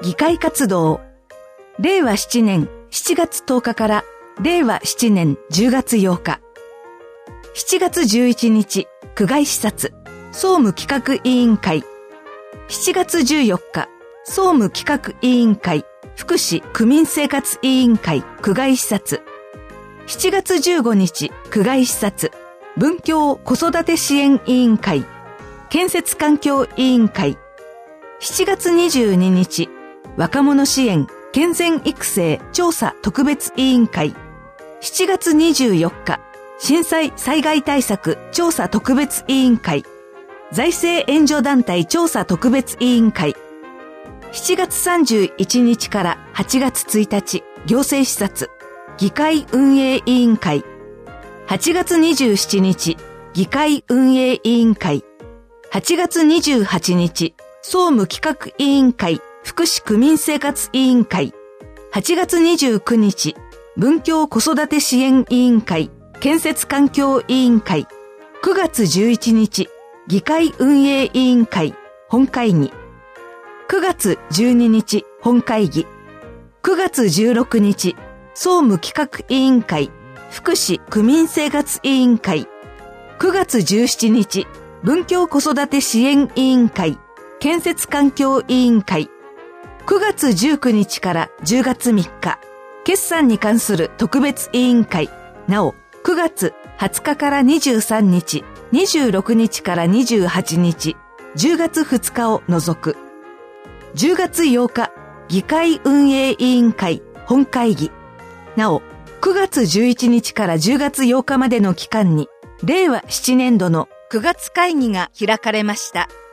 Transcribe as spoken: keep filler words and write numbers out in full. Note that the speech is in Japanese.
議会活動。れいわななねんしちがつとおかかられいわななねんじゅうがつようか。しちがつじゅういちにち、区外視察、総務企画委員会。しちがつじゅうよっか、総務企画委員会、福祉区民生活委員会、区外視察。しちがつじゅうごにち、区外視察、文教子育て支援委員会、建設環境委員会。しちがつにじゅうににち、若者支援健全育成調査特別委員会。しちがつにじゅうよっか、震災災害対策調査特別委員会。財政援助団体調査特別委員会。しちがつさんじゅういちにちからはちがつついたち、行政視察、議会運営委員会。はちがつにじゅうしちにち、議会運営委員会。はちがつにじゅうはちにち、総務企画委員会、福祉区民生活委員会。はちがつにじゅうくにち、文教子育て支援委員会、建設環境委員会。くがつじゅういちにち、議会運営委員会、本会議。くがつじゅうににち、本会議。くがつじゅうろくにち、総務企画委員会、福祉区民生活委員会。くがつじゅうしちにち、文教子育て支援委員会、建設環境委員会。くがつじゅうくにちからじゅうがつみっか、決算に関する特別委員会。なお、くがつはつかからにじゅうさんにち、にじゅうろくにちからにじゅうはちにち、じゅうがつふつかを除く。じゅうがつようか、議会運営委員会本会議。なお、くがつじゅういちにちからじゅうがつようかまでの期間に、れいわななねんどのくがつ会議が開かれました。